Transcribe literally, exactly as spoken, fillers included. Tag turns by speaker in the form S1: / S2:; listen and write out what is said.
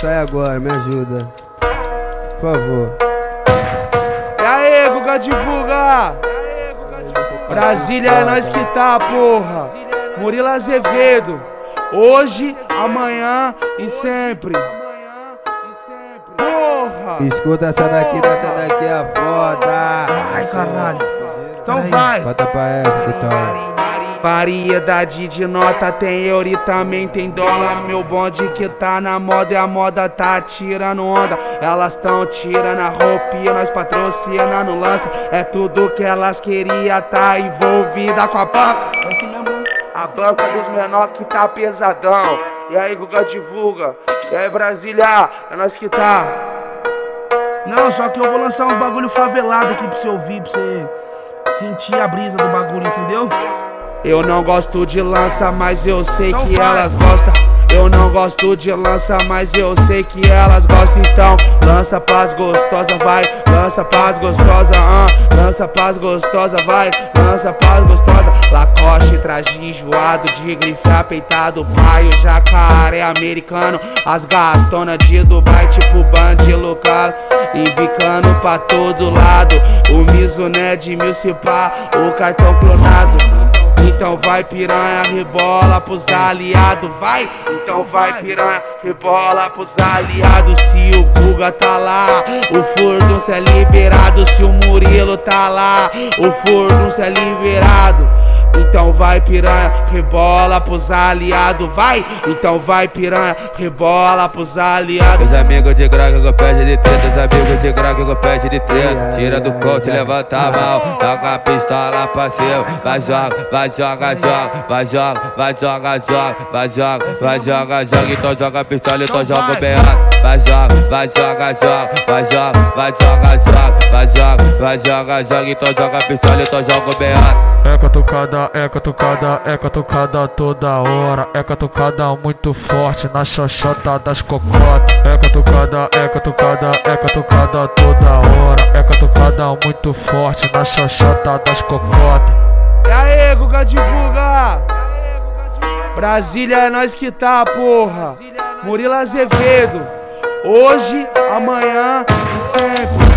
S1: sai agora, me ajuda. Por favor.
S2: E aí, Guga, divulga! Brasília é nós que tá, porra. Murilo Azevedo. Hoje, amanhã e sempre. Porra!
S1: Escuta essa daqui, essa daqui é foda.
S2: Ai, caralho. Então vai.
S1: Bota pra F, que tal?
S2: Variedade de nota, tem euro e também tem dólar. Meu bonde que tá na moda e a moda tá tirando onda. Elas tão tirando a roupinha, nós patrocina no lança. É tudo que elas queriam, tá envolvida com a banca. É assim mesmo, a banca dos menor que tá pesadão. E aí, Guga, divulga. E aí, Brasília, é nós que tá.
S3: Não, só que eu vou lançar uns bagulho favelado aqui pra você ouvir, pra você sentir a brisa do bagulho, entendeu?
S2: Eu não gosto de lança, mas eu sei
S3: então
S2: que
S3: vai.
S2: elas gostam. Eu não gosto de lança, mas eu sei que elas gostam. Então lança pras gostosa, vai. Lança pras gostosa, ah. Lança pras gostosa, vai. Lança pras gostosa. Lacoste, traje enjoado de grife apeitado. Pai, o jacaré americano. As gatonas de Dubai, tipo Bandilo Caro. E bicando pra todo lado. O Mizuné de mil se pá, o cartão clonado. Então vai piranha, rebola pros aliados, vai! Então vai piranha, rebola pros aliados. Se o Guga tá lá, o furdunço é liberado. Se o Murilo tá lá, o furdunço é liberado. Então vai piranha, rebola pros aliados, vai! Então vai piranha, rebola pros aliados.
S4: Os amigos de grog com pede de treta, os amigos de grog com pede de treta. Tira do coach, levanta a mão, joga a pistola pra cima. Vai joga, vai joga, joga, vai joga, vai joga, joga, vai joga, vai joga, joga. Então joga a pistola, então joga o B O. Vai joga, vai joga, joga, vai joga, vai joga, joga, vai joga, vai joga, joga. Então joga a pistola, então joga o B O.
S5: É catucada, é catucada, é catucada toda hora. É catucada muito forte na xoxota das cocotas. É catucada, é catucada, é catucada toda hora. É catucada muito forte na xoxota das cocotas.
S2: E aí, Guga, divulga! Brasília é nós que tá, porra. Murilo Azevedo. Hoje, amanhã e sempre.